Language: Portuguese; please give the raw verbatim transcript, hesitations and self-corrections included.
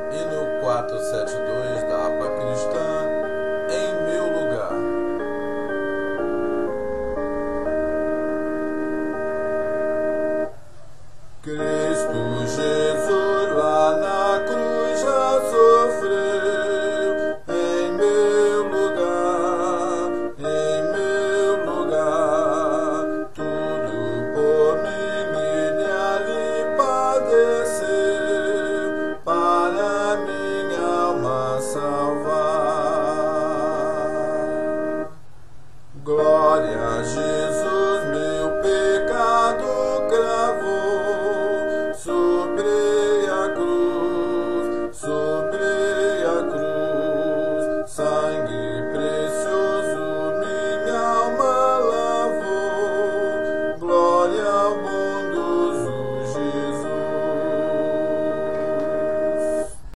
E no quatrocentos e setenta e dois da A P A Cristã, em